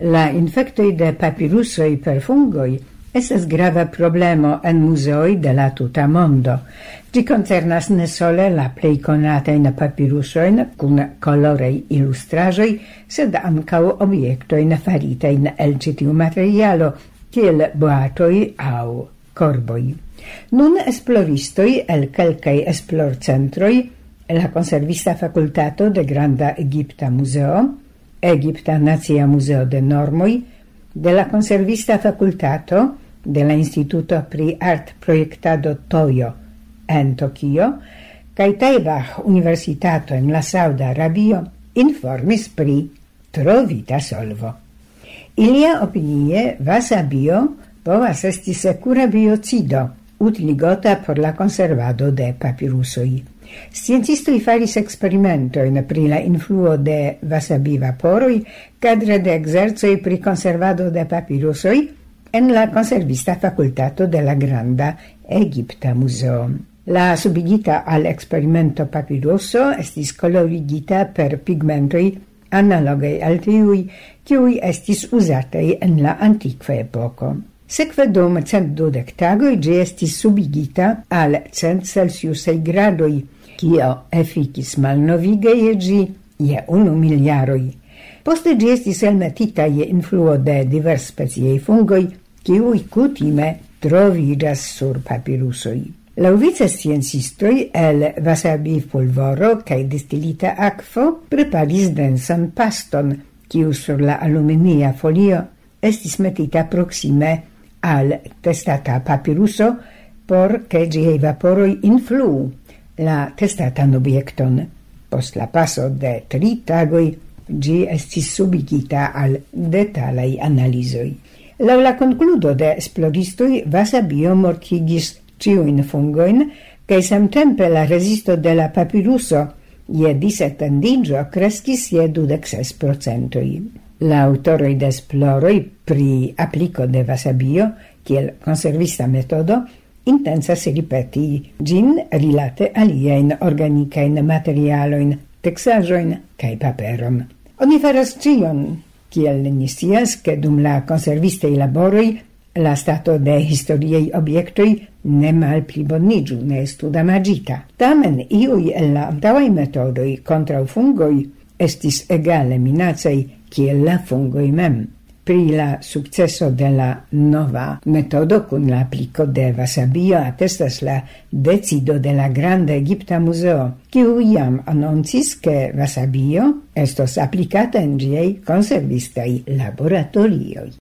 La infectoi de papirusoi per fungoi estas grava problemo en muzeoi de la tuta mondo. Gi concernas ne sole la plei conatein papirusoin cun colorei illustrajoi, sed ancau obiectoin faritein el citiu materialo, kiel boatoi au corboi. Nun esploristoi el quelcai esplorcentroi, la Conservista Facultato de Granda Egipta Museo, Egipta Nazia Museo de Normoi, de la Conservista Facultato de la Instituto pri Art Proiectado Toyo en Tokio, kai Taibach Universitato en la Sauda Arabio informis pri trovita solvo. Ilia opinie wasabio povas esti sekura biocido, utiligota por la conservado de papirusoi. Sciencistoi faris experimentoin pri la influo de wasabi vaporoi cadre de exerzoi pri conservado de papirusoi en la Conservista Facultato de la Granda Egipta Museo. La subigita al experimento papiruso estis colorigita per pigmentoi analogei al tiui, kiui estis usatei en la antiqua epoco. Sekve dum 112 tagoi gi estis subigita al 100 Celsiusei gradoi, kio efficis malnovige gi je 1 miliaroi. Poste gi estis elmetita je influo de divers speciei fungoi, kiui kutime trovigas sur papirusoi. Laŭvice sciencistoi el wasabi fulvoro kaj distilita akvo preparis densan paston, kiu sur la aluminia folio estis metita proksime al testata papiruso por ke ĝiaj vaporoj influu la testatan objekton. Post la paso de 3 tagoj ĝi estis subigita al detalaj analizoj. Laŭ la konkludo de esploristoj, wasabio mortigis ciuin fungoin, kaj samtempe la resisto de la papiruso je disetendigio kreskis je 26%. La autoroj de esploroj pri apliko de wasabio kiel konservista metodo intensas ripeti ĝin rilate aliajn organikajn materialojn, teksaĵojn kaj paperon. Oni faras ĉion, kiel ni scias, ke dum la konservistaj laboroj la stato de historiei obiektoj ne malpliboniĝu, ne estu damagita. Tamen iuj el la antaŭaj metodoj kontraŭ fungoj estis egale minacaj kiel la fungoj mem. Pri la sukceso de la nova metodo kun la apliko de wasabio atestas la decido de la Granda Egipta Museo, kiu jam anoncis ke wasabio estos aplikata en ĝiaj konservistaj laboratorioj.